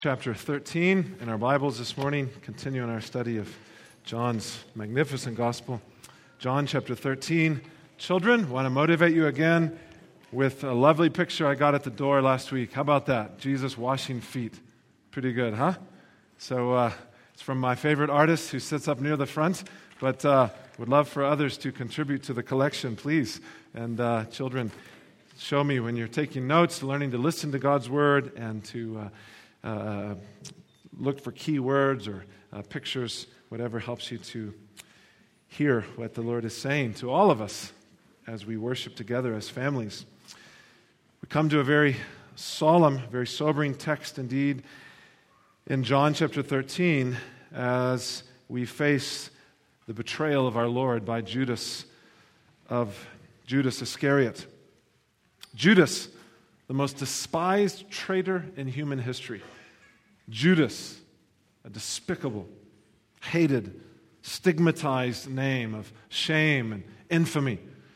Chapter 13 in our Bibles this morning, continuing our study of John's magnificent gospel. John chapter 13. Children, want to motivate you again with a lovely picture I got at the door last week. How about that? Jesus washing feet. Pretty good, huh? So it's from my favorite artist who sits up near the front, but would love for others to contribute to the collection, please. And children, show me when you're taking notes, learning to listen to God's word and to look for key words or pictures, whatever helps you to hear what the Lord is saying to all of us as we worship together as families. We come to a very solemn, very sobering text indeed in John chapter 13 as we face the betrayal of our Lord by Judas Iscariot. Judas, the most despised traitor in human history. Judas, a despicable, hated, stigmatized name of shame and infamy.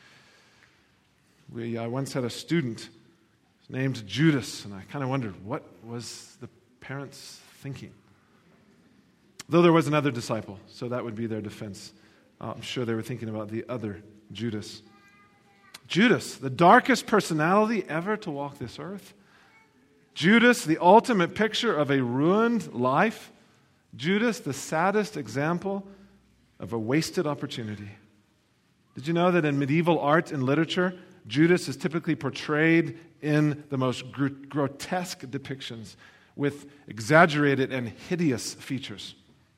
I once had a student named Judas, and I kind of wondered, what was the parents thinking? Though there was another disciple, so that would be their defense. I'm sure they were thinking about the other Judas. Judas, the darkest personality ever to walk this earth. Judas, the ultimate picture of a ruined life. Judas, the saddest example of a wasted opportunity. Did you know that in medieval art and literature, Judas is typically portrayed in the most grotesque depictions with exaggerated and hideous features?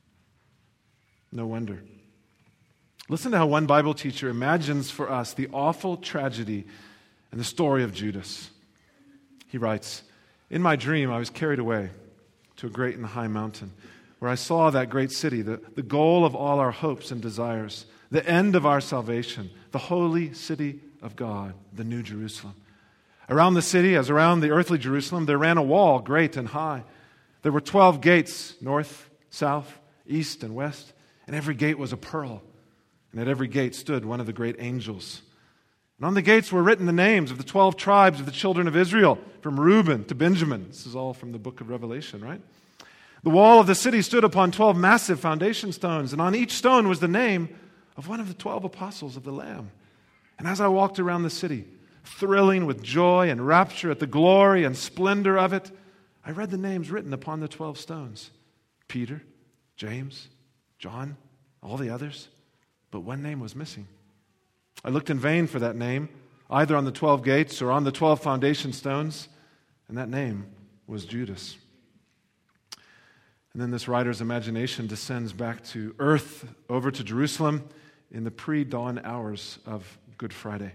No wonder. Listen to how one Bible teacher imagines for us the awful tragedy and the story of Judas. He writes, "In my dream, I was carried away to a great and high mountain, where I saw that great city, the goal of all our hopes and desires, the end of our salvation, the holy city of God, the New Jerusalem. Around the city, as around the earthly Jerusalem, there ran a wall great and high. There were 12 gates, north, south, east, and west, and every gate was a pearl. And at every gate stood one of the great angels. And on the gates were written the names of the 12 tribes of the children of Israel, from Reuben to Benjamin." This is all from the book of Revelation, right? "The wall of the city stood upon 12 massive foundation stones, and on each stone was the name of one of the 12 apostles of the Lamb. And as I walked around the city, thrilling with joy and rapture at the glory and splendor of it, I read the names written upon the 12 stones. Peter, James, John, all the others. But one name was missing. I looked in vain for that name, either on the 12 gates or on the 12 foundation stones, and that name was Judas." And then this writer's imagination descends back to earth, over to Jerusalem, in the pre-dawn hours of Good Friday.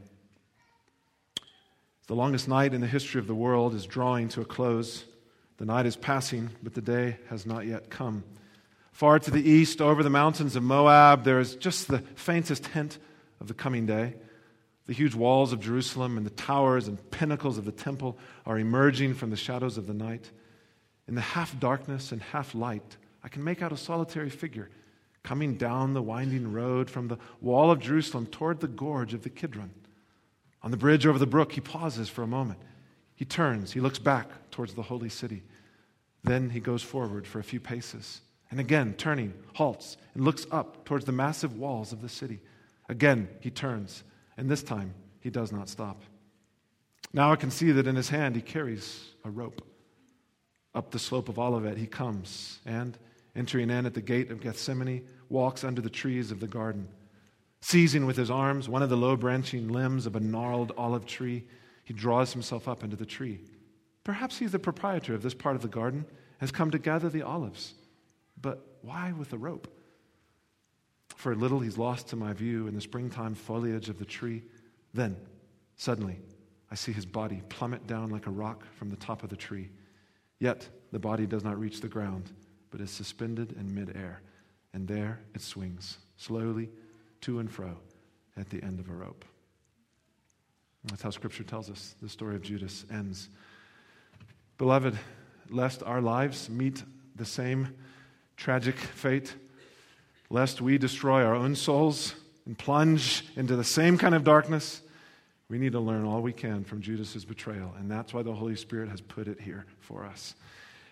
The longest night in the history of the world is drawing to a close. The night is passing, but the day has not yet come. Far to the east, over the mountains of Moab, there is just the faintest hint of the coming day. The huge walls of Jerusalem and the towers and pinnacles of the temple are emerging from the shadows of the night. In the half darkness and half light, I can make out a solitary figure coming down the winding road from the wall of Jerusalem toward the gorge of the Kidron. On the bridge over the brook, he pauses for a moment. He turns, he looks back towards the holy city. Then he goes forward for a few paces. And again, turning, halts, and looks up towards the massive walls of the city. Again, he turns, and this time, he does not stop. Now I can see that in his hand he carries a rope. Up the slope of Olivet he comes, and, entering in at the gate of Gethsemane, walks under the trees of the garden. Seizing with his arms one of the low branching limbs of a gnarled olive tree, he draws himself up into the tree. Perhaps he's the proprietor of this part of the garden, has come to gather the olives. But why with a rope? For a little he's lost to my view in the springtime foliage of the tree. Then, suddenly, I see his body plummet down like a rock from the top of the tree. Yet the body does not reach the ground, but is suspended in midair. And there it swings, slowly, to and fro, at the end of a rope. That's how Scripture tells us the story of Judas ends. Beloved, lest our lives meet the same tragic fate, lest we destroy our own souls and plunge into the same kind of darkness, we need to learn all we can from Judas's betrayal, and that's why the Holy Spirit has put it here for us.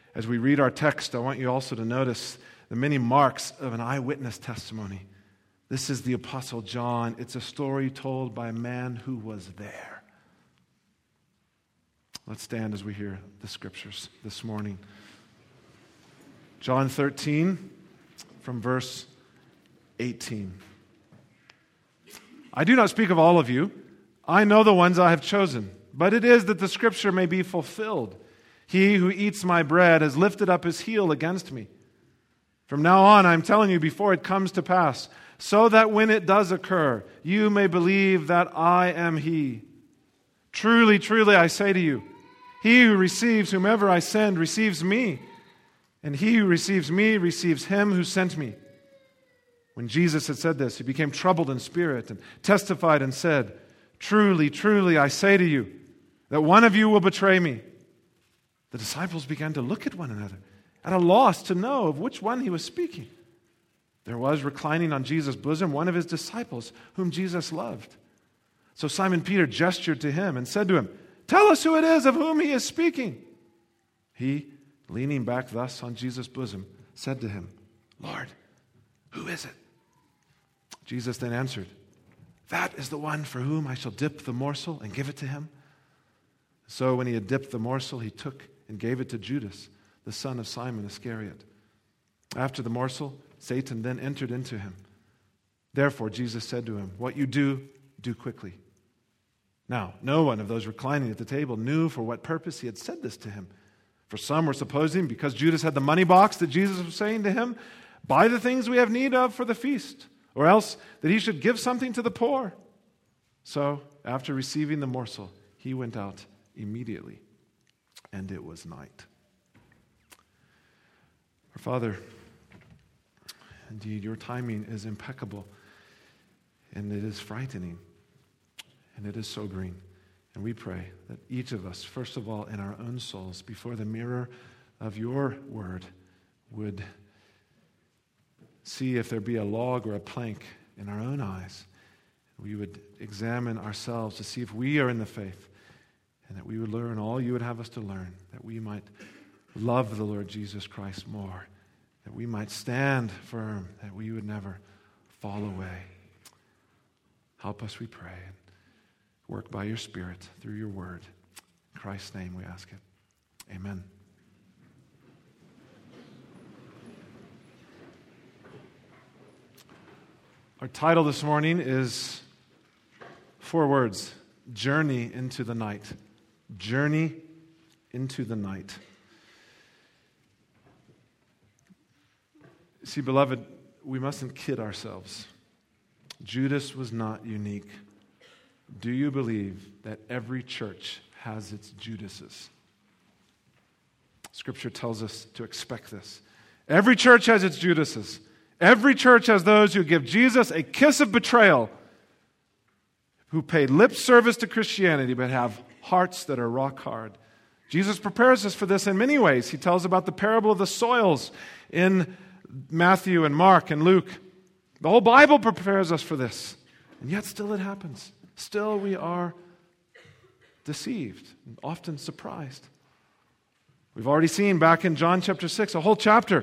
As we read our text, I want you also to notice the many marks of an eyewitness testimony. This is the Apostle John. It's a story told by a man who was there. Let's stand as we hear the scriptures this morning. John 13, from verse 18. I do not speak of all of you. I know the ones I have chosen, but it is that the scripture may be fulfilled. He who eats my bread has lifted up his heel against me. From now on, I'm telling you before it comes to pass, so that when it does occur, you may believe that I am he. Truly, truly, I say to you, he who receives whomever I send receives me, and he who receives me receives him who sent me. When Jesus had said this, he became troubled in spirit and testified and said, Truly, truly, I say to you, that one of you will betray me. The disciples began to look at one another, at a loss to know of which one he was speaking. There was reclining on Jesus' bosom one of his disciples, whom Jesus loved. So Simon Peter gestured to him and said to him, Tell us who it is of whom he is speaking. He, leaning back thus on Jesus' bosom, said to him, Lord, who is it? Jesus then answered, That is the one for whom I shall dip the morsel and give it to him. So when he had dipped the morsel, he took and gave it to Judas, the son of Simon Iscariot. After the morsel, Satan then entered into him. Therefore Jesus said to him, What you do, do quickly. Now, no one of those reclining at the table knew for what purpose he had said this to him. For some were supposing, because Judas had the money box, that Jesus was saying to him, Buy the things we have need of for the feast, or else that he should give something to the poor. So, after receiving the morsel, he went out immediately, and it was night. Our Father, indeed, your timing is impeccable, and it is frightening, and it is sobering. And we pray that each of us, first of all, in our own souls, before the mirror of your word, would see if there be a log or a plank in our own eyes. We would examine ourselves to see if we are in the faith, and that we would learn all you would have us to learn, that we might love the Lord Jesus Christ more, that we might stand firm, that we would never fall away. Help us, we pray, and work by your Spirit through your word. In Christ's name we ask it. Amen. Our title this morning is 4 words: Journey into the Night. Journey into the night. See, beloved, we mustn't kid ourselves. Judas was not unique. Do you believe that every church has its Judases? Scripture tells us to expect this. Every church has its Judases. Every church has those who give Jesus a kiss of betrayal, who pay lip service to Christianity but have hearts that are rock hard. Jesus prepares us for this in many ways. He tells about the parable of the soils in Matthew and Mark and Luke. The whole Bible prepares us for this. And yet still it happens. Still we are deceived and often surprised. We've already seen back in John chapter 6, a whole chapter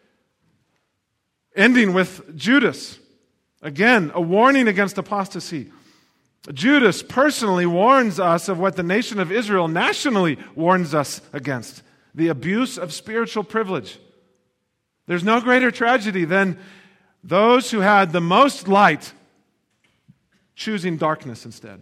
ending with Judas. Again, a warning against apostasy. Judas personally warns us of what the nation of Israel nationally warns us against: the abuse of spiritual privilege. There's no greater tragedy than those who had the most light choosing darkness instead.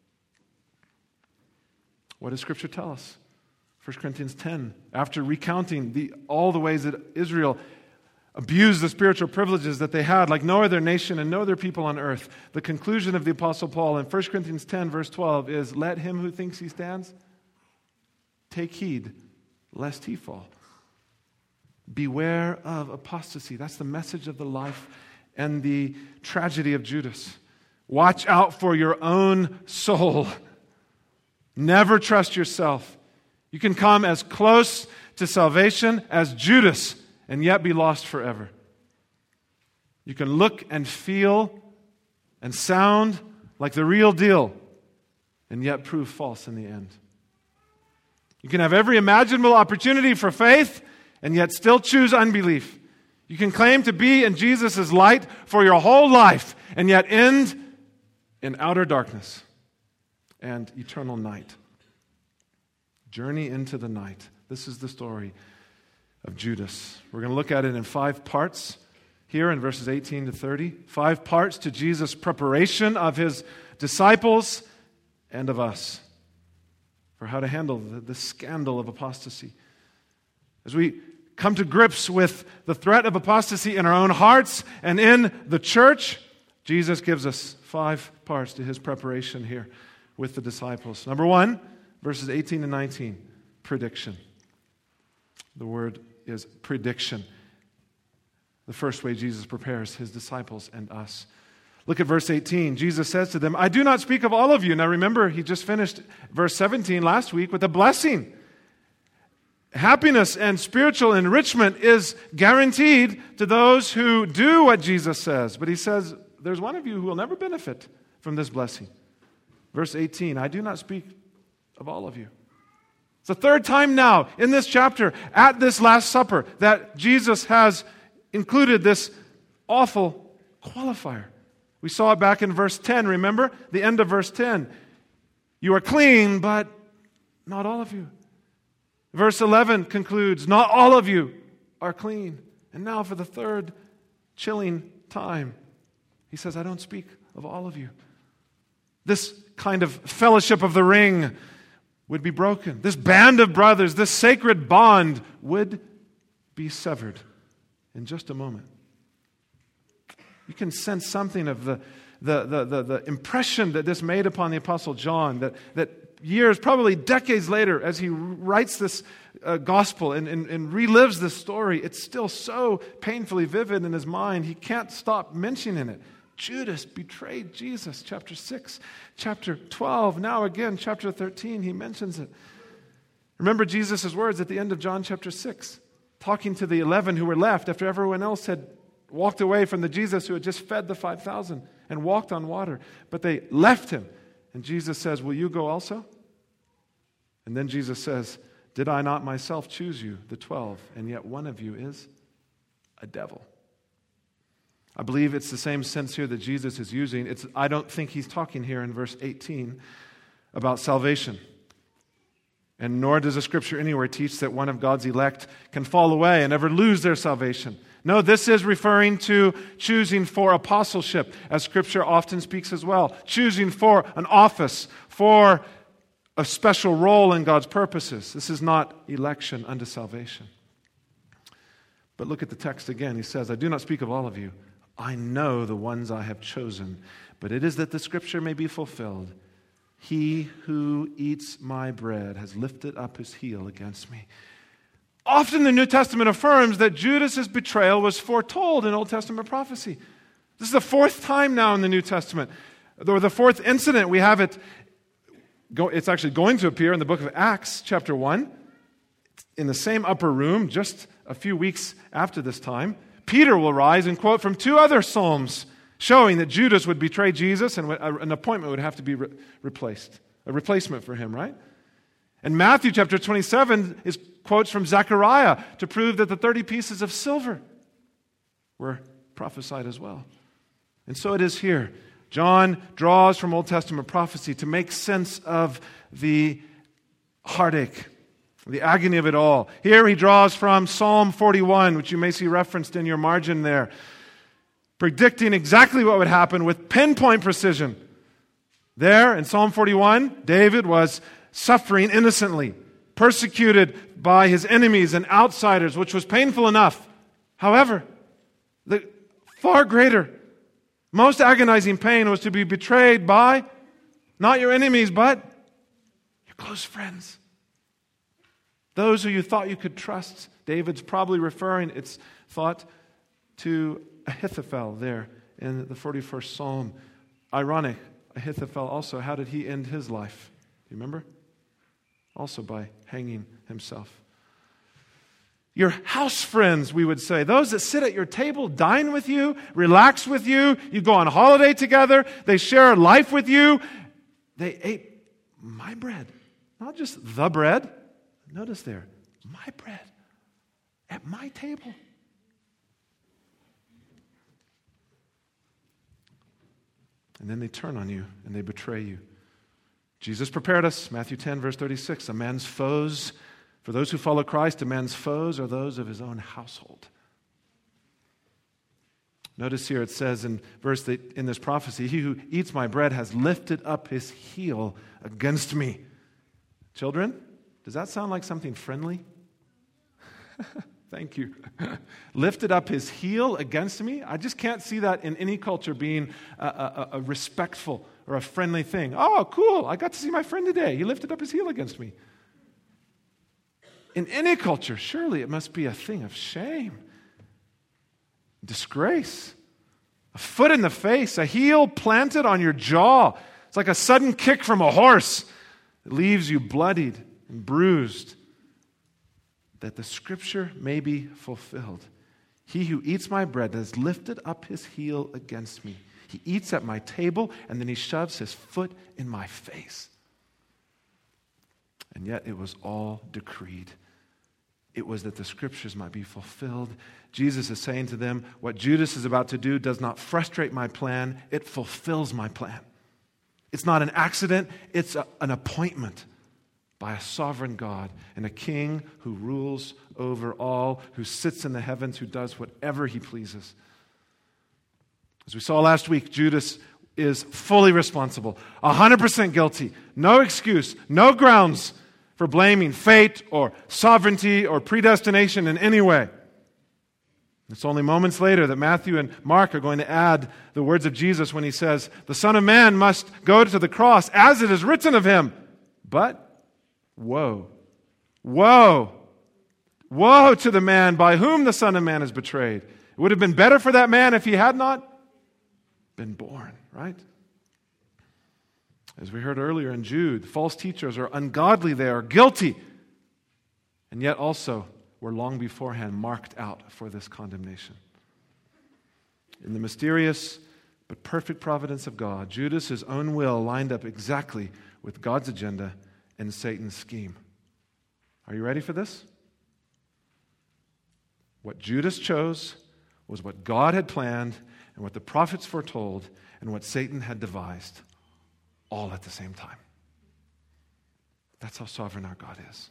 What does Scripture tell us? 1 Corinthians 10, after recounting all the ways that Israel abused the spiritual privileges that they had like no other nation and no other people on earth, the conclusion of the Apostle Paul in 1 Corinthians 10, verse 12 is, Let him who thinks he stands take heed lest he fall. Beware of apostasy. That's the message of the life and the tragedy of Judas. Watch out for your own soul. Never trust yourself. You can come as close to salvation as Judas and yet be lost forever. You can look and feel and sound like the real deal and yet prove false in the end. You can have every imaginable opportunity for faith and yet still choose unbelief. You can claim to be in Jesus' light for your whole life and yet end in outer darkness and eternal night. Journey into the night. This is the story of Judas. We're going to look at it in 5 parts here in verses 18 to 30. 5 parts to Jesus' preparation of his disciples and of us for how to handle the scandal of apostasy. As we come to grips with the threat of apostasy in our own hearts and in the church, Jesus gives us 5 parts to his preparation here with the disciples. Number 1, verses 18 to 19, prediction. The word is prediction. The first way Jesus prepares his disciples and us. Look at verse 18. Jesus says to them, I do not speak of all of you. Now remember, he just finished verse 17 last week with a blessing. Happiness and spiritual enrichment is guaranteed to those who do what Jesus says. But he says, there's one of you who will never benefit from this blessing. Verse 18, I do not speak of all of you. It's the 3rd time now in this chapter at this Last Supper that Jesus has included this awful qualifier. We saw it back in verse 10, remember? The end of verse 10. You are clean, but not all of you. Verse 11 concludes, not all of you are clean. And now for the 3rd chilling time, he says, I don't speak of all of you. This kind of fellowship of the ring would be broken. This band of brothers, this sacred bond would be severed in just a moment. You can sense something of the impression that this made upon the Apostle John, that years, probably decades later, as he writes this gospel and relives this story, it's still so painfully vivid in his mind, he can't stop mentioning it. Judas betrayed Jesus, chapter 6, chapter 12, now again, chapter 13, he mentions it. Remember Jesus' words at the end of John chapter 6, talking to the 11 who were left after everyone else had walked away from the Jesus who had just fed the 5,000 and walked on water. But they left him. And Jesus says, will you go also? And then Jesus says, did I not myself choose you, the 12, and yet one of you is a devil? I believe it's the same sense here that Jesus is using. I don't think he's talking here in verse 18 about salvation. And nor does the Scripture anywhere teach that one of God's elect can fall away and ever lose their salvation. No, this is referring to choosing for apostleship, as Scripture often speaks as well. Choosing for an office, for a special role in God's purposes. This is not election unto salvation. But look at the text again. He says, I do not speak of all of you. I know the ones I have chosen, but it is that the Scripture may be fulfilled. He who eats my bread has lifted up his heel against me. Often the New Testament affirms that Judas' betrayal was foretold in Old Testament prophecy. This is the 4th time now in the New Testament. Or the 4th incident, we have it. It's actually going to appear in the book of Acts, chapter 1, in the same upper room, just a few weeks after this time. Peter will rise and quote from 2 other Psalms showing that Judas would betray Jesus and an appointment would have to be replaced, a replacement for him, right? And Matthew chapter 27 is quotes from Zechariah to prove that the 30 pieces of silver were prophesied as well. And so it is here. John draws from Old Testament prophecy to make sense of the heartache, the agony of it all. Here he draws from Psalm 41, which you may see referenced in your margin there, predicting exactly what would happen with pinpoint precision. There in Psalm 41, David was suffering innocently, persecuted by his enemies and outsiders, which was painful enough. However, the far greater, most agonizing pain was to be betrayed by not your enemies, but your close friends. Those who you thought you could trust. David's probably referring, it's thought, to Ahithophel there in the 41st Psalm. Ironic, Ahithophel also, how did he end his life? Do you remember? Also by hanging himself. Your house friends, we would say, those that sit at your table, dine with you, relax with you, you go on holiday together, they share life with you. They ate my bread, not just the bread. Notice there, my bread. at my table. And then they turn on you and they betray you. Jesus prepared us, Matthew 10, verse 36, a man's foes, for those who follow Christ, a man's foes are those of his own household. Notice here it says in this prophecy, he who eats my bread has lifted up his heel against me. Children, does that sound like something friendly? Thank you. Lifted up his heel against me? I just can't see that in any culture being a respectful or a friendly thing. Oh, cool. I got to see my friend today. He lifted up his heel against me. In any culture, surely it must be a thing of shame, disgrace, a foot in the face, a heel planted on your jaw. It's like a sudden kick from a horse that leaves you bloodied and bruised. That the scripture may be fulfilled. He who eats my bread has lifted up his heel against me. He eats at my table, and then he shoves his foot in my face. And yet it was all decreed. It was that the scriptures might be fulfilled. Jesus is saying to them, what Judas is about to do does not frustrate my plan, it fulfills my plan. It's not an accident, it's an appointment by a sovereign God and a king who rules over all, who sits in the heavens, who does whatever he pleases. As we saw last week, Judas is fully responsible, 100% guilty, no excuse, no grounds for blaming fate or sovereignty or predestination in any way. It's only moments later that Matthew and Mark are going to add the words of Jesus when he says, the Son of Man must go to the cross as it is written of him. But woe, woe, woe to the man by whom the Son of Man is betrayed. It would have been better for that man if he had not been born, right? As we heard earlier in Jude, false teachers are ungodly, they are guilty, and yet also were long beforehand marked out for this condemnation. In the mysterious but perfect providence of God, Judas' own will lined up exactly with God's agenda and Satan's scheme. Are you ready for this? What Judas chose was what God had planned and what the prophets foretold and what Satan had devised, all at the same time. That's how sovereign our God is.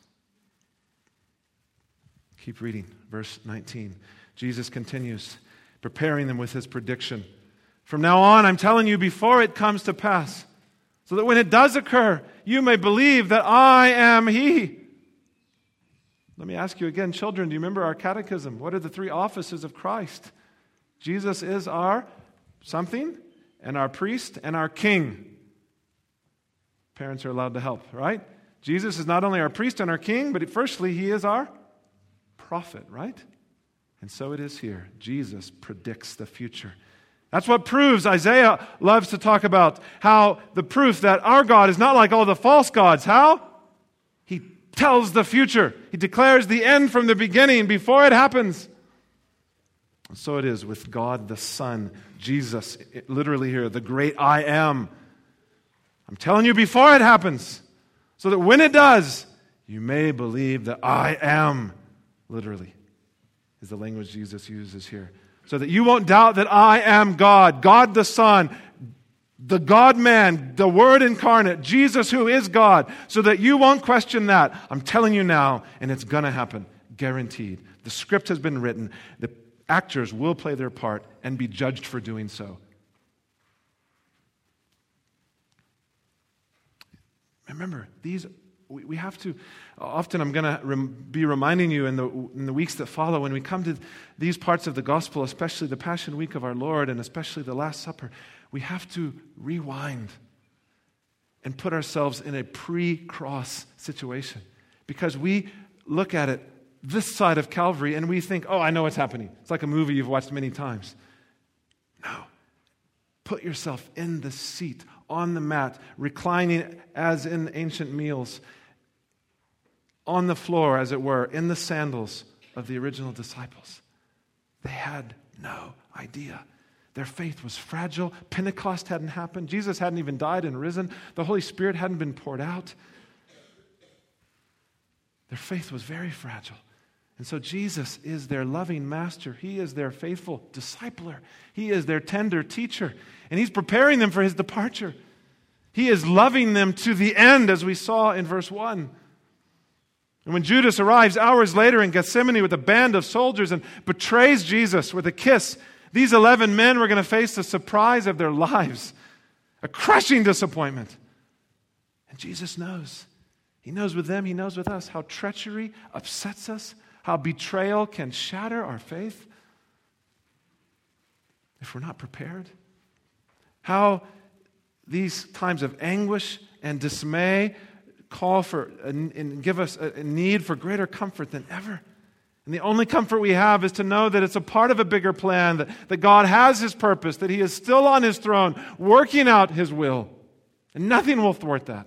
Keep reading, verse 19. Jesus continues, preparing them with his prediction. From now on, I'm telling you before it comes to pass, so that when it does occur, you may believe that I am he. Let me ask you again, children, do you remember our catechism? What are the three offices of Christ? Jesus is our something, and our priest, and our king. Parents are allowed to help, right? Jesus is not only our priest and our king, but firstly, he is our prophet, right? And so it is here. Jesus predicts the future. That's what proves, Isaiah loves to talk about, how the proof that our God is not like all the false gods. How? He tells the future. He declares the end from the beginning before it happens. And so it is with God the Son, Jesus, literally here, the great I am. I'm telling you before it happens, so that when it does, you may believe that I am, literally, is the language Jesus uses here. So that you won't doubt that I am God, God the Son, the God-man, the Word incarnate, Jesus who is God, so that you won't question that. I'm telling you now, and it's going to happen, guaranteed. The script has been written. The actors will play their part and be judged for doing so. Remember, we have to, often I'm going to be reminding you in the weeks that follow, when we come to these parts of the gospel, especially the Passion Week of our Lord and especially the Last Supper, we have to rewind and put ourselves in a pre-cross situation. Because we look at it this side of Calvary and we think, oh, I know what's happening. It's like a movie you've watched many times. No. Put yourself in the seat, on the mat, reclining as in ancient meals, on the floor, as it were, in the sandals of the original disciples. They had no idea. Their faith was fragile. Pentecost hadn't happened. Jesus hadn't even died and risen. The Holy Spirit hadn't been poured out. Their faith was very fragile. And so Jesus is their loving master. He is their faithful discipler. He is their tender teacher. And He's preparing them for His departure. He is loving them to the end, as we saw in verse 1. And when Judas arrives hours later in Gethsemane with a band of soldiers and betrays Jesus with a kiss, these 11 men were going to face the surprise of their lives, a crushing disappointment. And Jesus knows. He knows with them, He knows with us how treachery upsets us, how betrayal can shatter our faith if we're not prepared, how these times of anguish and dismay call for and give us a need for greater comfort than ever. And the only comfort we have is to know that it's a part of a bigger plan, that God has His purpose, that He is still on His throne, working out His will, and nothing will thwart that.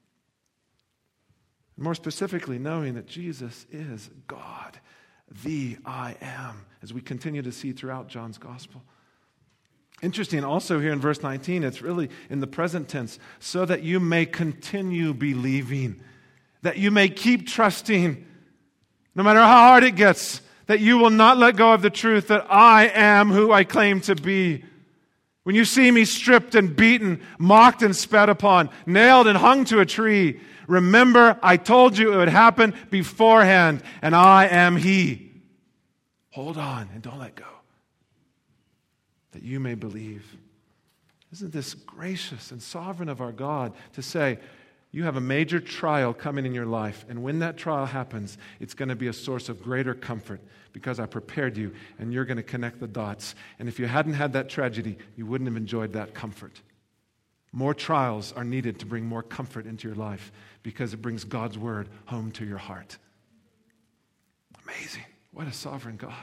More specifically, knowing that Jesus is God, the I am, as we continue to see throughout John's Gospel. Interesting also here in verse 19, it's really in the present tense, so that you may continue believing, that you may keep trusting, no matter how hard it gets, that you will not let go of the truth that I am who I claim to be. When you see me stripped and beaten, mocked and spat upon, nailed and hung to a tree, remember I told you it would happen beforehand, and I am He. Hold on and don't let go, that you may believe. Isn't this gracious and sovereign of our God to say, you have a major trial coming in your life, and when that trial happens, it's going to be a source of greater comfort because I prepared you, and you're going to connect the dots. And if you hadn't had that tragedy, you wouldn't have enjoyed that comfort. More trials are needed to bring more comfort into your life because it brings God's word home to your heart. Amazing. What a sovereign God.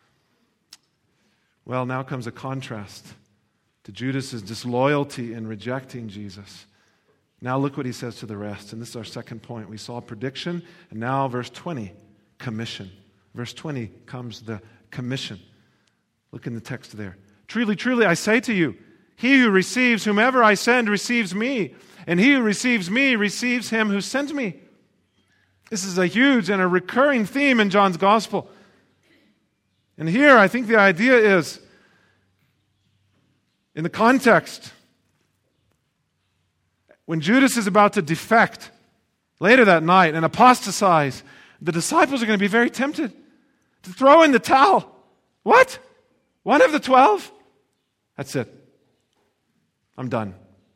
Well, now comes a contrast to Judas' disloyalty in rejecting Jesus. Now look what he says to the rest. And this is our second point. We saw prediction, and now verse 20, commission. Verse 20 comes the commission. Look in the text there. Truly, truly, I say to you, he who receives whomever I send receives me, and he who receives me receives him who sent me. This is a huge and a recurring theme in John's Gospel. And here, I think the idea is, in the context, when Judas is about to defect later that night and apostatize, the disciples are going to be very tempted to throw in the towel. What? One of the 12? That's it. I'm done.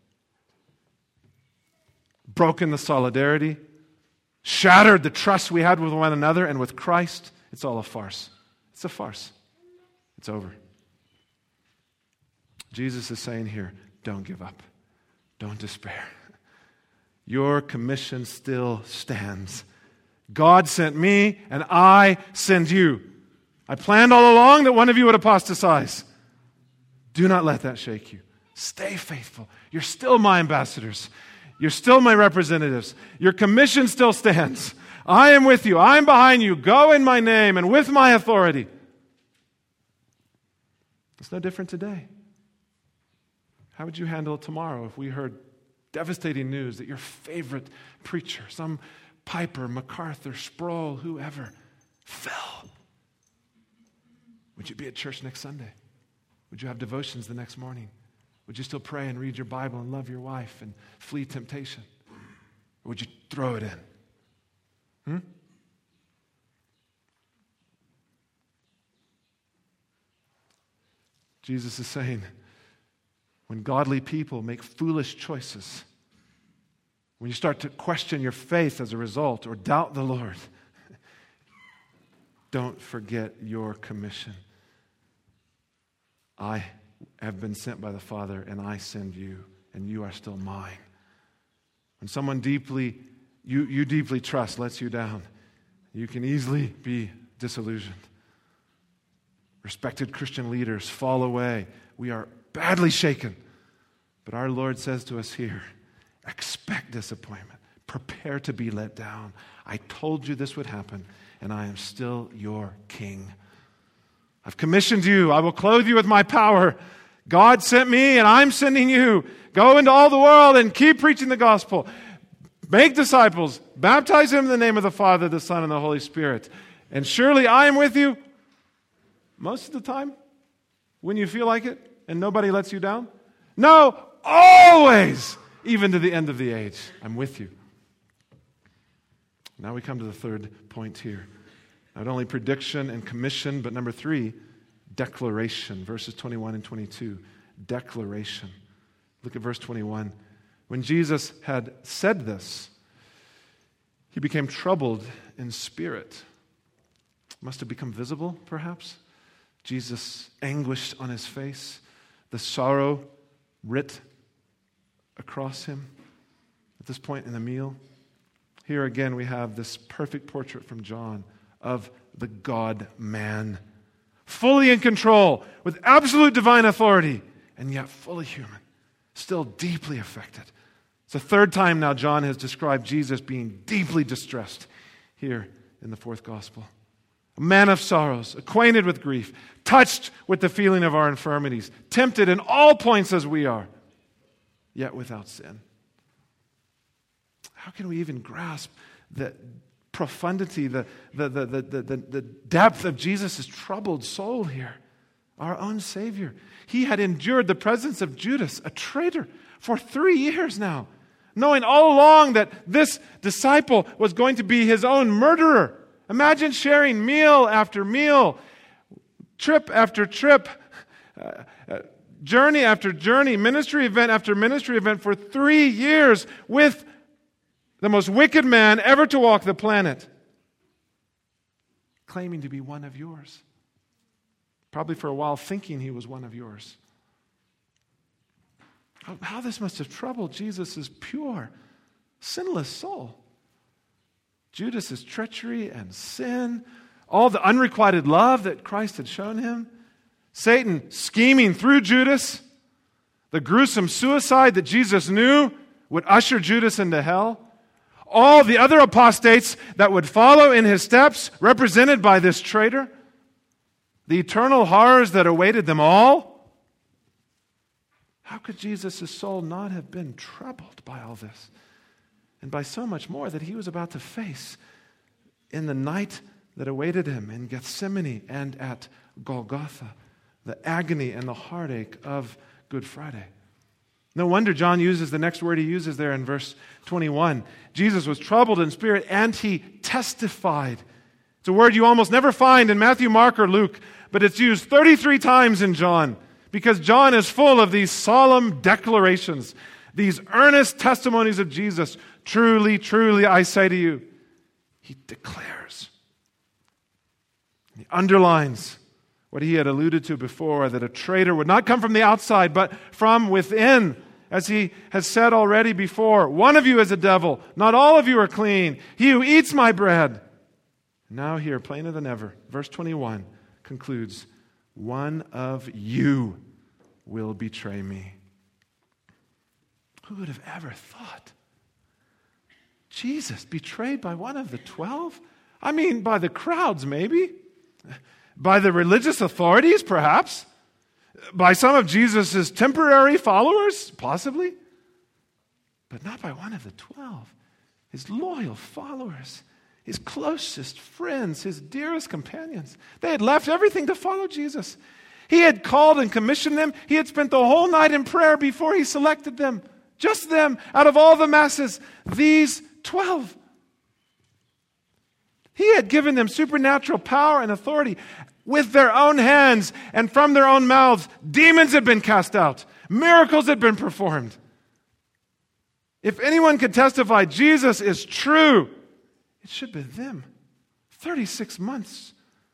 Broken the solidarity, shattered the trust we had with one another and with Christ. It's all a farce. It's a farce. It's over. Jesus is saying here, don't give up. Don't despair. Your commission still stands. God sent me, and I send you. I planned all along that one of you would apostatize. Do not let that shake you. Stay faithful. You're still my ambassadors. You're still my representatives. Your commission still stands. I am with you. I am behind you. Go in my name and with my authority. It's no different today. How would you handle it tomorrow if we heard devastating news that your favorite preacher, some Piper, MacArthur, Sproul, whoever, fell? Would you be at church next Sunday? Would you have devotions the next morning? Would you still pray and read your Bible and love your wife and flee temptation? Or would you throw it in? Jesus is saying, when godly people make foolish choices, when you start to question your faith as a result or doubt the Lord, don't forget your commission. I have been sent by the Father, and I send you, and you are still mine. When someone you deeply trust lets you down, you can easily be disillusioned. Respected Christian leaders fall away. We are badly shaken. But our Lord says to us here, expect disappointment. Prepare to be let down. I told you this would happen, and I am still your king. I've commissioned you. I will clothe you with my power. God sent me, and I'm sending you. Go into all the world and keep preaching the gospel. Make disciples. Baptize them in the name of the Father, the Son, and the Holy Spirit. And surely I am with you most of the time when you feel like it and nobody lets you down. No, always, even to the end of the age, I'm with you. Now we come to the third point here. Not only prediction and commission, but number 3, declaration. Verses 21 and 22. Declaration. Look at verse 21. When Jesus had said this, he became troubled in spirit. Must have become visible, perhaps. Jesus anguished on his face, the sorrow writ across him at this point in the meal. Here again we have this perfect portrait from John of the God-man, fully in control, with absolute divine authority, and yet fully human, still deeply affected. It's the third time now John has described Jesus being deeply distressed here in the fourth gospel. A man of sorrows, acquainted with grief, touched with the feeling of our infirmities, tempted in all points as we are, yet without sin. How can we even grasp the profundity, the depth of Jesus' troubled soul here? Our own Savior. He had endured the presence of Judas, a traitor, for 3 years now, knowing all along that this disciple was going to be his own murderer. Imagine sharing meal after meal, trip after trip, journey after journey, ministry event after ministry event for 3 years with the most wicked man ever to walk the planet, claiming to be one of yours. Probably for a while thinking he was one of yours. How this must have troubled Jesus' pure, sinless soul. Judas' treachery and sin, all the unrequited love that Christ had shown him, Satan scheming through Judas, the gruesome suicide that Jesus knew would usher Judas into hell, all the other apostates that would follow in his steps, represented by this traitor, the eternal horrors that awaited them all. How could Jesus' soul not have been troubled by all this? And by so much more that he was about to face in the night that awaited him in Gethsemane and at Golgotha, the agony and the heartache of Good Friday. No wonder John uses the next word he uses there in verse 21. Jesus was troubled in spirit and he testified. It's a word you almost never find in Matthew, Mark, or Luke, but it's used 33 times in John because John is full of these solemn declarations, these earnest testimonies of Jesus. Truly, truly, I say to you, he declares. He underlines what he had alluded to before, that a traitor would not come from the outside, but from within. As he has said already before, one of you is a devil, not all of you are clean. He who eats my bread. Now here, plainer than ever, verse 21 concludes, one of you will betray me. Who would have ever thought? Jesus betrayed by one of the 12? I mean, by the crowds, maybe. By the religious authorities, perhaps. By some of Jesus' temporary followers, possibly. But not by one of the 12. His loyal followers, his closest friends, his dearest companions. They had left everything to follow Jesus. He had called and commissioned them. He had spent the whole night in prayer before he selected them. Just them, out of all the masses, these 12. He had given them supernatural power and authority. With their own hands and from their own mouths, demons had been cast out. Miracles had been performed. If anyone could testify Jesus is true, it should be them. 36 months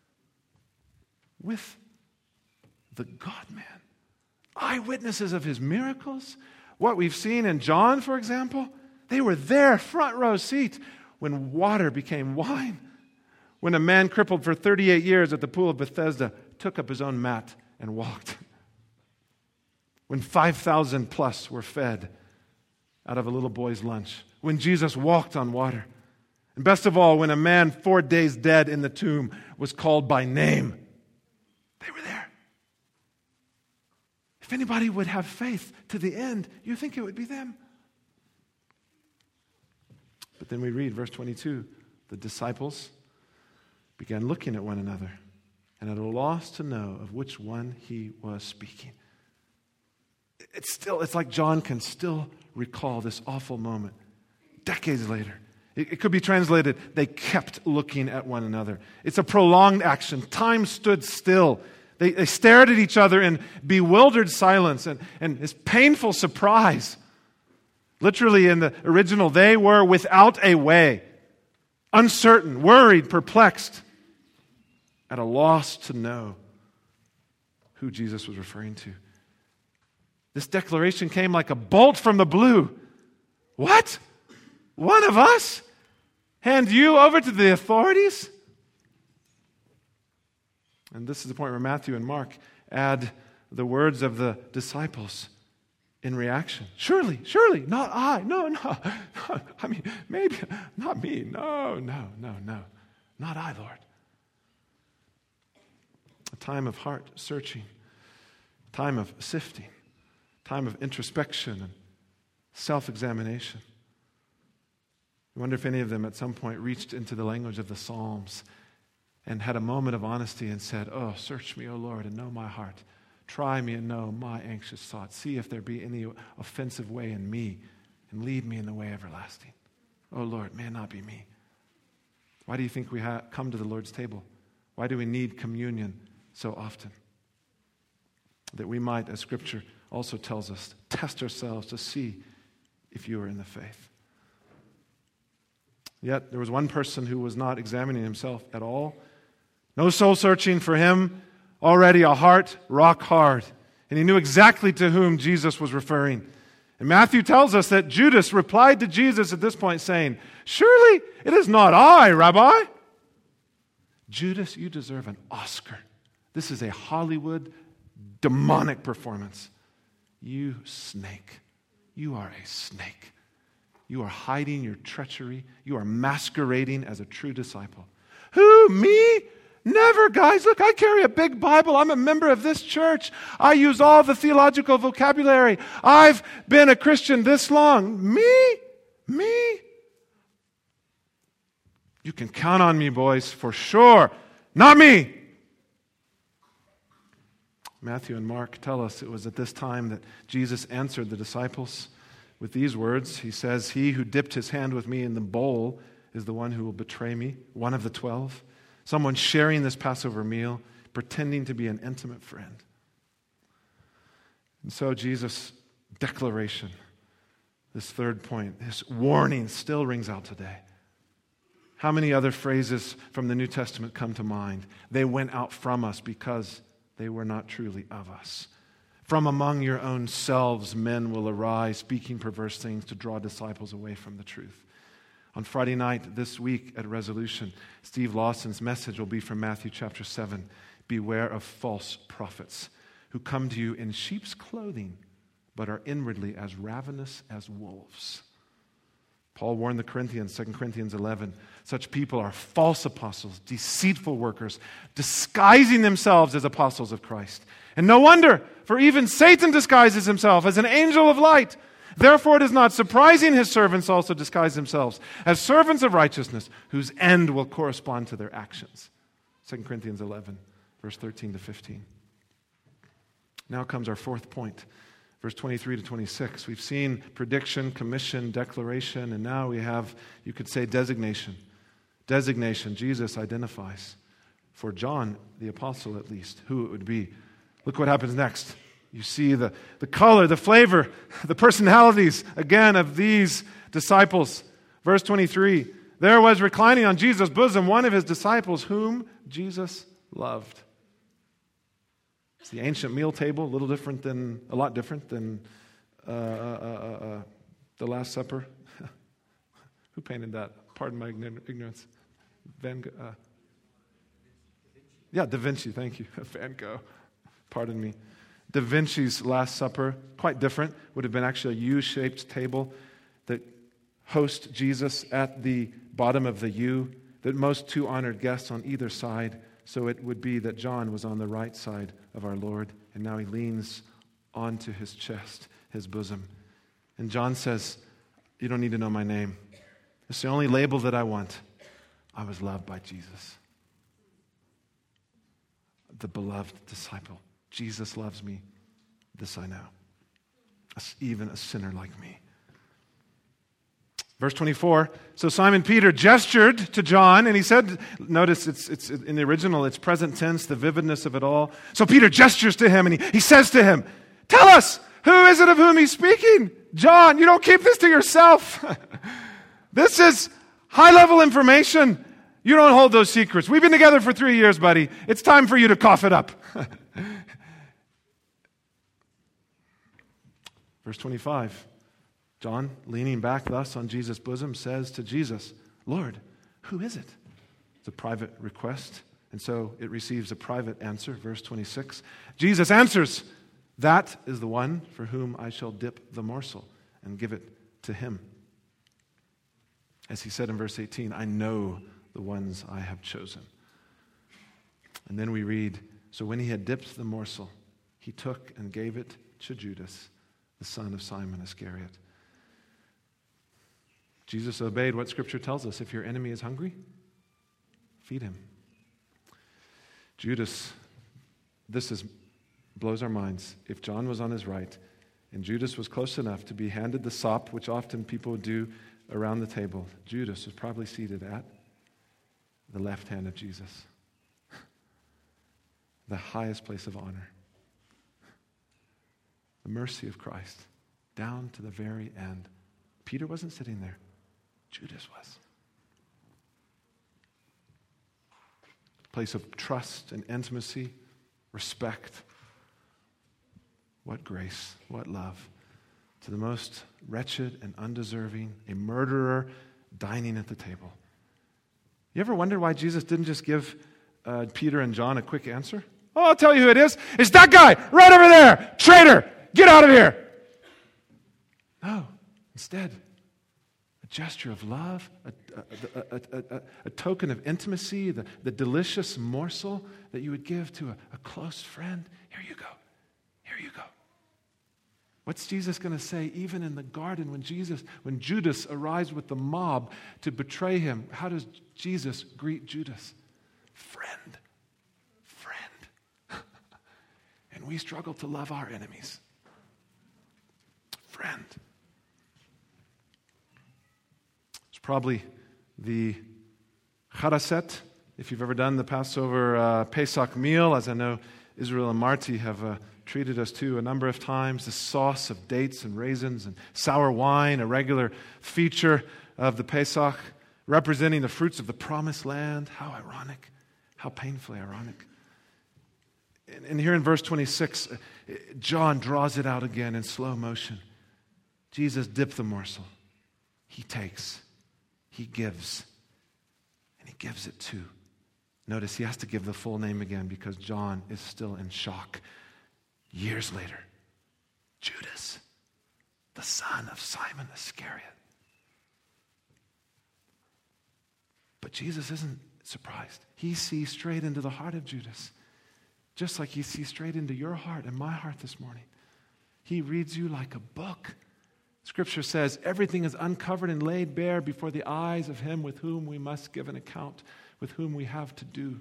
with the God-man. Eyewitnesses of his miracles. What we've seen in John, for example, they were there, front row seat, when water became wine. When a man crippled for 38 years at the pool of Bethesda took up his own mat and walked. When 5,000 plus were fed out of a little boy's lunch. When Jesus walked on water. And best of all, when a man 4 days dead in the tomb was called by name. They were there. If anybody would have faith to the end, you think it would be them. But then we read verse 22, the disciples began looking at one another and at a loss to know of which one he was speaking. It's like John can still recall this awful moment decades later. It could be translated, they kept looking at one another. It's a prolonged action. Time stood still. They stared at each other in bewildered silence and this painful surprise. Literally in the original, they were without a way, uncertain, worried, perplexed, at a loss to know who Jesus was referring to. This declaration came like a bolt from the blue. What? One of us? Hand you over to the authorities? And this is the point where Matthew and Mark add the words of the disciples in reaction. Surely, not I. No. I mean, maybe, not me. No. Not I, Lord. A time of heart searching, time of sifting, time of introspection and self-examination. I wonder if any of them at some point reached into the language of the Psalms and had a moment of honesty and said, "Oh, search me, O Lord, and know my heart. Try me and know my anxious thoughts. See if there be any offensive way in me, and lead me in the way everlasting. Oh Lord, may it not be me." Why do you think we come to the Lord's table? Why do we need communion so often? That we might, as Scripture also tells us, test ourselves to see if you are in the faith. Yet there was one person who was not examining himself at all. No soul searching for him. Already a heart rock hard. And he knew exactly to whom Jesus was referring. And Matthew tells us that Judas replied to Jesus at this point saying, "Surely it is not I, Rabbi." Judas, you deserve an Oscar. This is a Hollywood demonic performance. You snake. You are a snake. You are hiding your treachery. You are masquerading as a true disciple. Who, me? Never, guys. Look, I carry a big Bible. I'm a member of this church. I use all the theological vocabulary. I've been a Christian this long. Me? You can count on me, boys, for sure. Not me. Matthew and Mark tell us it was at this time that Jesus answered the disciples with these words. He says, "He who dipped his hand with me in the bowl is the one who will betray me," one of the 12. Someone sharing this Passover meal, pretending to be an intimate friend. And so Jesus' declaration, this third point, this warning still rings out today. How many other phrases from the New Testament come to mind? They went out from us because they were not truly of us. From among your own selves, men will arise, speaking perverse things to draw disciples away from the truth. On Friday night this week at Resolution, Steve Lawson's message will be from Matthew chapter 7. Beware of false prophets who come to you in sheep's clothing, but are inwardly as ravenous as wolves. Paul warned the Corinthians, 2 Corinthians 11, such people are false apostles, deceitful workers, disguising themselves as apostles of Christ. And no wonder, for even Satan disguises himself as an angel of light. Therefore it is not surprising his servants also disguise themselves as servants of righteousness, whose end will correspond to their actions. 2 Corinthians 11, verse 13 to 15. Now comes our fourth point. Verse 23 to 26, we've seen prediction, commission, declaration, and now we have, you could say, designation. Designation, Jesus identifies, for John, the apostle at least, who it would be. Look what happens next. You see the color, the flavor, the personalities, again, of these disciples. Verse 23, there was reclining on Jesus' bosom one of his disciples whom Jesus loved. It's the ancient meal table, a lot different than the Last Supper. Who painted that? Pardon my ignorance. Van Gogh. Da Vinci, thank you. Van Gogh. Pardon me. Da Vinci's Last Supper, quite different. Would have been actually a U-shaped table that hosts Jesus at the bottom of the U, that most two honored guests on either side. So it would be that John was on the right side of our Lord, and now he leans onto his chest, his bosom. And John says, you don't need to know my name. It's the only label that I want. I was loved by Jesus. the beloved disciple. Jesus loves me, this I know. Even a sinner like me. Verse 24, so Simon Peter gestured to John, and he said, notice it's in the original, it's present tense, the vividness of it all. So Peter gestures to him, and he says to him, tell us, who is it of whom he's speaking? John, you don't keep this to yourself. This is high-level information. You don't hold those secrets. We've been together for 3 years, buddy. It's time for you to cough it up. Verse 25. John, leaning back thus on Jesus' bosom, says to Jesus, Lord, who is it? It's a private request, and so it receives a private answer. Verse 26. Jesus answers, that is the one for whom I shall dip the morsel and give it to him. As he said in verse 18, I know the ones I have chosen. And then we read, so when he had dipped the morsel, he took and gave it to Judas, the son of Simon Iscariot. Jesus obeyed what Scripture tells us. If your enemy is hungry, feed him. Judas, blows our minds. If John was on his right and Judas was close enough to be handed the sop, which often people would do around the table, Judas was probably seated at the left hand of Jesus. The highest place of honor. The mercy of Christ, down to the very end. Peter wasn't sitting there. Judas was. Place of trust and intimacy, respect. What grace, what love. To the most wretched and undeserving, a murderer dining at the table. You ever wonder why Jesus didn't just give Peter and John a quick answer? Oh, I'll tell you who it is. It's that guy right over there. Traitor, get out of here. No, instead, a gesture of love, a token of intimacy, the delicious morsel that you would give to a close friend. Here you go. Here you go. What's Jesus going to say even in the garden when Judas arrives with the mob to betray him? How does Jesus greet Judas? Friend. Friend. And we struggle to love our enemies. Friend. It's probably the charaset, if you've ever done the Passover Pesach meal, as I know Israel and Marty have treated us to a number of times. The sauce of dates and raisins and sour wine, a regular feature of the Pesach, representing the fruits of the promised land. How ironic. How painfully ironic. And here in verse 26, John draws it out again in slow motion. Jesus dipped the morsel. He takes. He gives. And he gives it too. Notice he has to give the full name again because John is still in shock. Years later, Judas, the son of Simon Iscariot. But Jesus isn't surprised. He sees straight into the heart of Judas, just like he sees straight into your heart and my heart this morning. He reads you like a book. Scripture says everything is uncovered and laid bare before the eyes of him with whom we must give an account, with whom we have to do.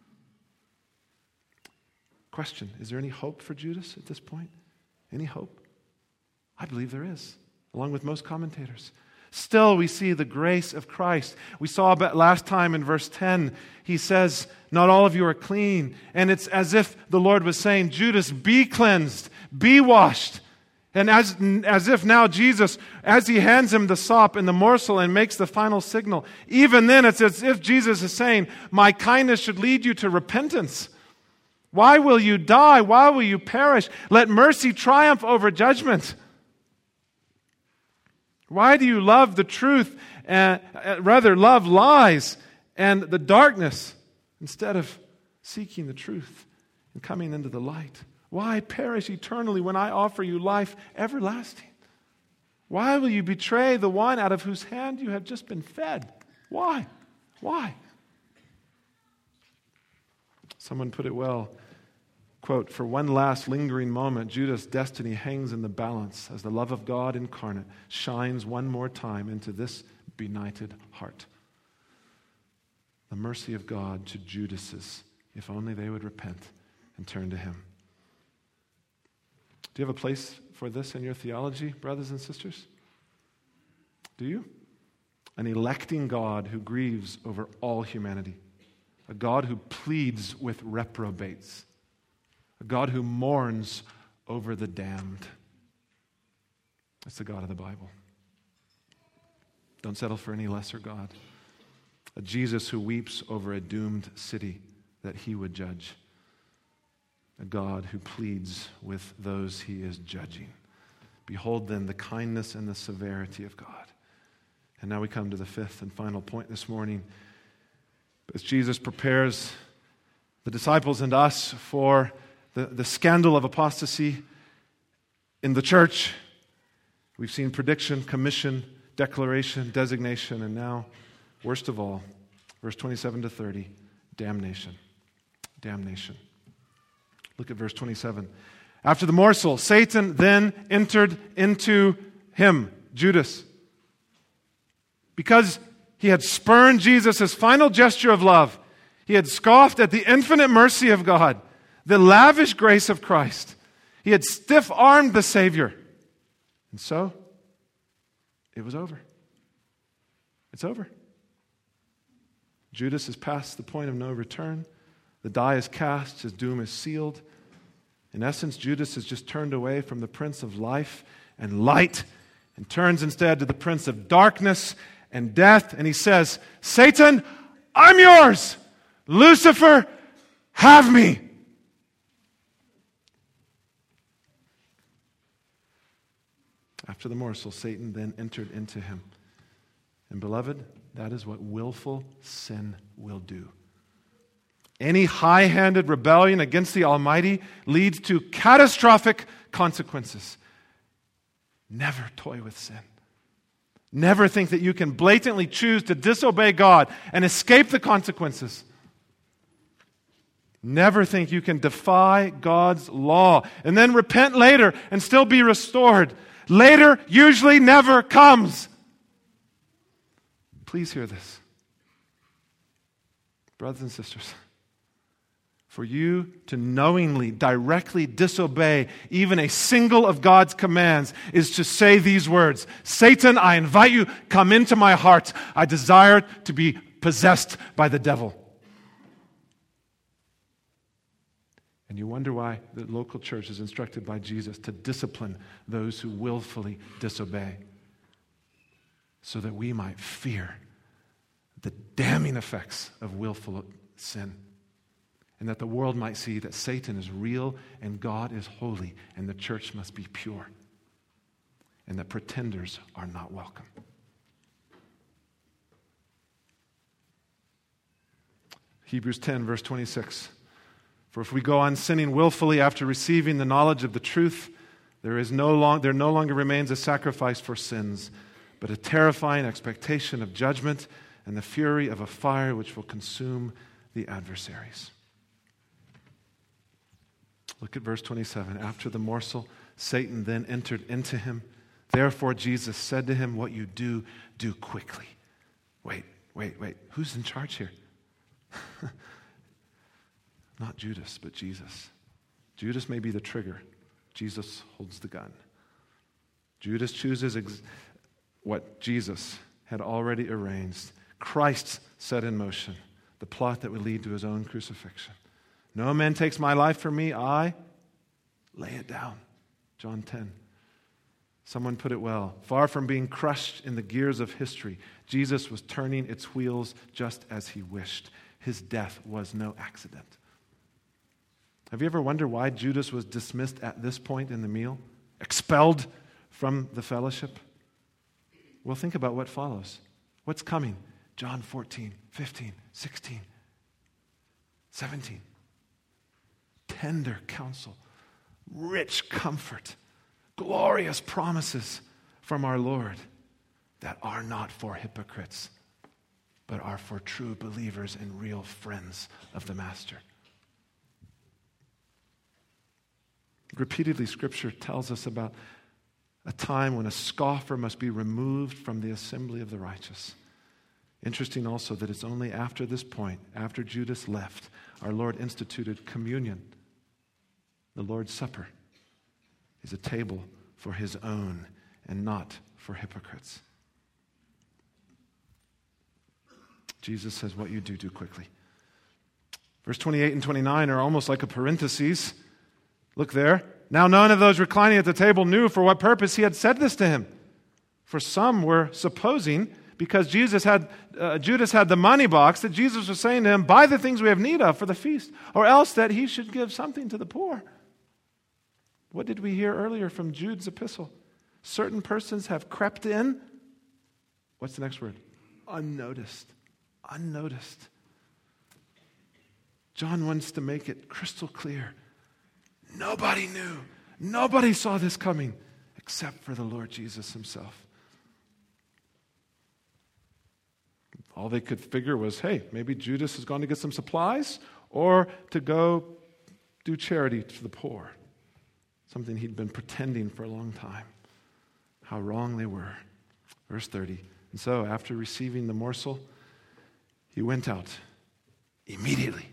Question, is there any hope for Judas at this point? Any hope? I believe there is, along with most commentators. Still, we see the grace of Christ. We saw last time in verse 10, he says, not all of you are clean. And it's as if the Lord was saying, Judas, be cleansed, be washed. And as if now Jesus, as he hands him the sop and the morsel and makes the final signal, even then it's as if Jesus is saying, my kindness should lead you to repentance. Why will you die? Why will you perish? Let mercy triumph over judgment. Why do you love the truth and rather love lies and the darkness instead of seeking the truth and coming into the light? Why perish eternally when I offer you life everlasting? Why will you betray the one out of whose hand you have just been fed? Why? Why? Someone put it well, quote, for one last lingering moment, Judas' destiny hangs in the balance as the love of God incarnate shines one more time into this benighted heart. The mercy of God to Judas's, if only they would repent and turn to him. Do you have a place for this in your theology, brothers and sisters? Do you? An electing God who grieves over all humanity. A God who pleads with reprobates. A God who mourns over the damned. It's the God of the Bible. Don't settle for any lesser God. A Jesus who weeps over a doomed city that he would judge. A God who pleads with those he is judging. Behold then the kindness and the severity of God. And now we come to the fifth and final point this morning. As Jesus prepares the disciples and us for the scandal of apostasy in the church, we've seen prediction, commission, declaration, designation, and now, worst of all, verse 27 to 30, damnation. Damnation. Look at verse 27. After the morsel, Satan then entered into him, Judas. Because he had spurned Jesus' final gesture of love, he had scoffed at the infinite mercy of God, the lavish grace of Christ. He had stiff-armed the Savior. And so, it was over. It's over. Judas is past the point of no return. The die is cast. His doom is sealed. In essence, Judas has just turned away from the Prince of life and light and turns instead to the Prince of darkness and death. And he says, Satan, I'm yours. Lucifer, have me. After the morsel, Satan then entered into him. And beloved, that is what willful sin will do. Any high-handed rebellion against the Almighty leads to catastrophic consequences. Never toy with sin. Never think that you can blatantly choose to disobey God and escape the consequences. Never think you can defy God's law and then repent later and still be restored. Later usually never comes. Please hear this. Brothers and sisters, for you to knowingly, directly disobey even a single of God's commands is to say these words, Satan, I invite you, come into my heart. I desire to be possessed by the devil. And you wonder why the local church is instructed by Jesus to discipline those who willfully disobey, so that we might fear the damning effects of willful sin. And that the world might see that Satan is real and God is holy and the church must be pure. And that pretenders are not welcome. Hebrews 10, verse 26. For if we go on sinning willfully after receiving the knowledge of the truth, there no longer remains a sacrifice for sins, but a terrifying expectation of judgment and the fury of a fire which will consume the adversaries. Look at verse 27. After the morsel, Satan then entered into him. Therefore, Jesus said to him, what you do, do quickly. Wait. Who's in charge here? Not Judas, but Jesus. Judas may be the trigger. Jesus holds the gun. Judas chooses what Jesus had already arranged. Christ set in motion the plot that would lead to his own crucifixion. No man takes my life from me, I lay it down. John 10. Someone put it well. Far from being crushed in the gears of history, Jesus was turning its wheels just as he wished. His death was no accident. Have you ever wondered why Judas was dismissed at this point in the meal? Expelled from the fellowship? Well, think about what follows. What's coming? John 14, 15, 16, 17. Tender counsel, rich comfort, glorious promises from our Lord that are not for hypocrites, but are for true believers and real friends of the Master. Repeatedly, Scripture tells us about a time when a scoffer must be removed from the assembly of the righteous. Interesting also that it's only after this point, after Judas left, our Lord instituted communion The Lord's Supper is a table for his own and not for hypocrites. Jesus says, what you do, do quickly. Verse 28 and 29 are almost like a parenthesis. Look there. Now none of those reclining at the table knew for what purpose he had said this to him. For some were supposing, because Judas had the money box, that Jesus was saying to him, buy the things we have need of for the feast, or else that he should give something to the poor. What did we hear earlier from Jude's epistle? Certain persons have crept in. What's the next word? Unnoticed. Unnoticed. John wants to make it crystal clear. Nobody knew. Nobody saw this coming except for the Lord Jesus himself. All they could figure was, hey, maybe Judas has gone to get some supplies or to go do charity to the poor. Something he'd been pretending for a long time. How wrong they were. Verse 30. And so, after receiving the morsel, he went out immediately.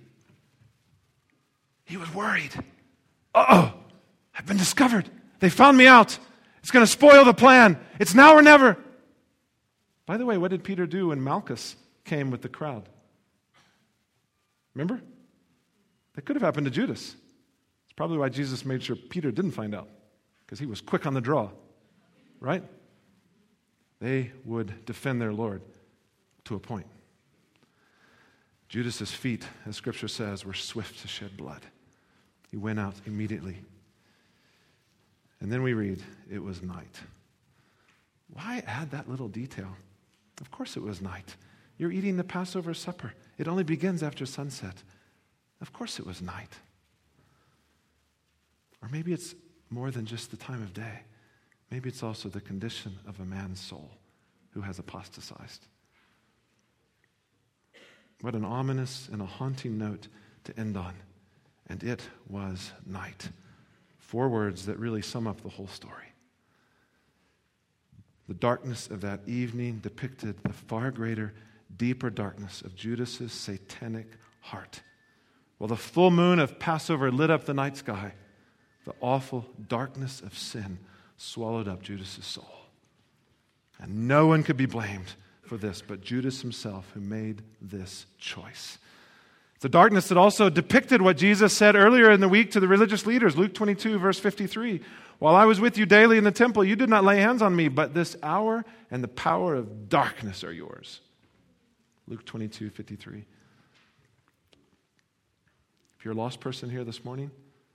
He was worried. Uh-oh, I've been discovered. They found me out. It's going to spoil the plan. It's now or never. By the way, what did Peter do when Malchus came with the crowd? Remember? That could have happened to Judas. It's probably why Jesus made sure Peter didn't find out, because he was quick on the draw, right? They would defend their Lord to a point. Judas's feet, as Scripture says, were swift to shed blood. He went out immediately. And then we read, it was night. Why add that little detail? Of course it was night. You're eating the Passover supper. It only begins after sunset. Of course it was night. Or maybe it's more than just the time of day. Maybe it's also the condition of a man's soul who has apostatized. What an ominous and a haunting note to end on. And it was night. 4 words that really sum up the whole story. The darkness of that evening depicted the far greater, deeper darkness of Judas's satanic heart. While the full moon of Passover lit up the night sky, the awful darkness of sin swallowed up Judas's soul. And no one could be blamed for this but Judas himself, who made this choice. The darkness that also depicted what Jesus said earlier in the week to the religious leaders. Luke 22, verse 53. While I was with you daily in the temple, you did not lay hands on me, but this hour and the power of darkness are yours. Luke 22, 53. If you're a lost person here this morning,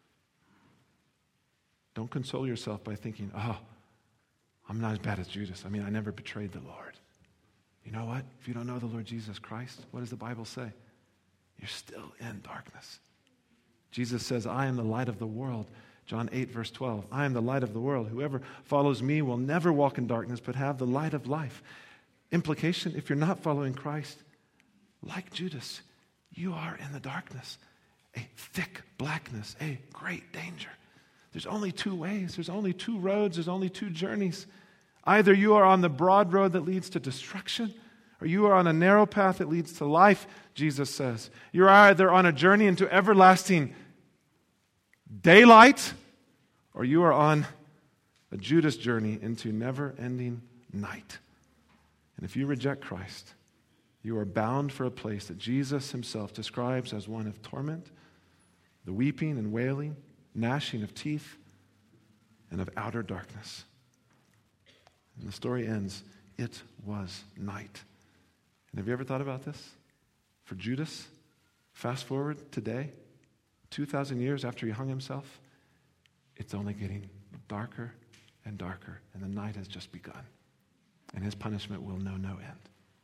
don't console yourself by thinking, oh, I'm not as bad as Judas. I mean, I never betrayed the Lord. You know what? If you don't know the Lord Jesus Christ, what does the Bible say? You're still in darkness. Jesus says, I am the light of the world. John 8, verse 12. I am the light of the world. Whoever follows me will never walk in darkness, but have the light of life. Implication, if you're not following Christ, like Judas, you are in the darkness. A thick blackness, a great danger. There's only 2 ways. There's only 2 roads. There's only 2 journeys. Either you are on the broad road that leads to destruction, or you are on a narrow path that leads to life, Jesus says. You're either on a journey into everlasting daylight, or you are on a Judas journey into never-ending night. And if you reject Christ, you are bound for a place that Jesus himself describes as one of torment, the weeping and wailing, gnashing of teeth, and of outer darkness. And the story ends, it was night. And have you ever thought about this? For Judas, fast forward today, 2,000 years after he hung himself, it's only getting darker and darker, and the night has just begun. And his punishment will know no end.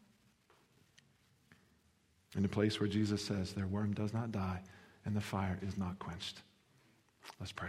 In a place where Jesus says, their worm does not die, and the fire is not quenched. Let's pray.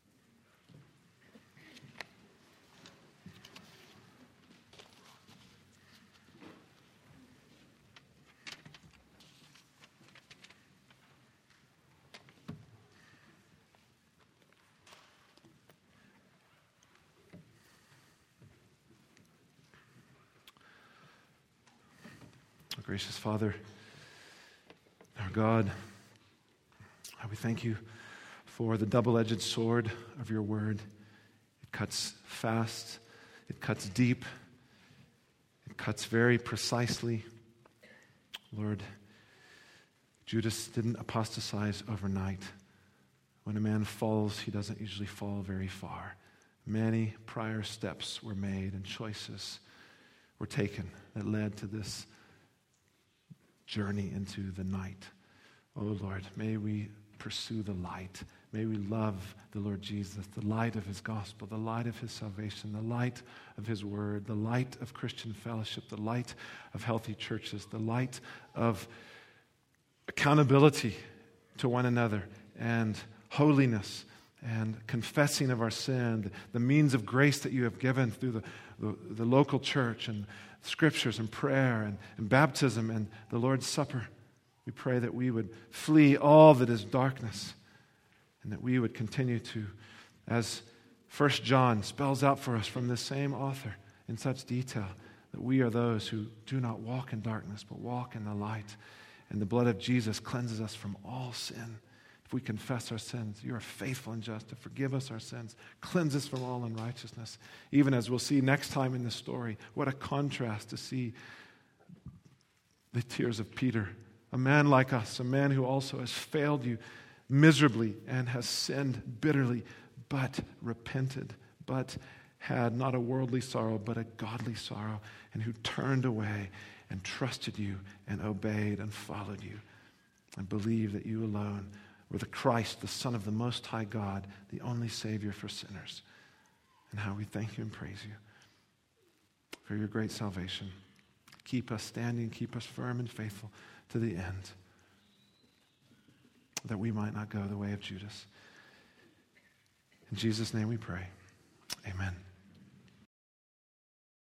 Our gracious Father, our God, we thank you for the double-edged sword of your word. It cuts fast, it cuts deep, it cuts very precisely. Lord, Judas didn't apostatize overnight. When a man falls, he doesn't usually fall very far. Many prior steps were made and choices were taken that led to this journey into the night. Oh Lord, may we pursue the light. May we love the Lord Jesus, the light of his gospel, the light of his salvation, the light of his word, the light of Christian fellowship, the light of healthy churches, the light of accountability to one another and holiness and confessing of our sin, the means of grace that you have given through the local church and scriptures and prayer and baptism and the Lord's Supper. We pray that we would flee all that is darkness and that we would continue to, as 1 John spells out for us from this same author in such detail, that we are those who do not walk in darkness but walk in the light. And the blood of Jesus cleanses us from all sin. If we confess our sins, you are faithful and just to forgive us our sins, cleanse us from all unrighteousness. Even as we'll see next time in the story, what a contrast to see the tears of Peter, a man like us, a man who also has failed you miserably and has sinned bitterly, but repented, but had not a worldly sorrow, but a godly sorrow, and who turned away and trusted you and obeyed and followed you and believed that you alone were the Christ, the Son of the Most High God, the only Savior for sinners. And how we thank you and praise you for your great salvation. Keep us standing, keep us firm and faithful to the end, that we might not go the way of Judas. In Jesus' name we pray. Amen.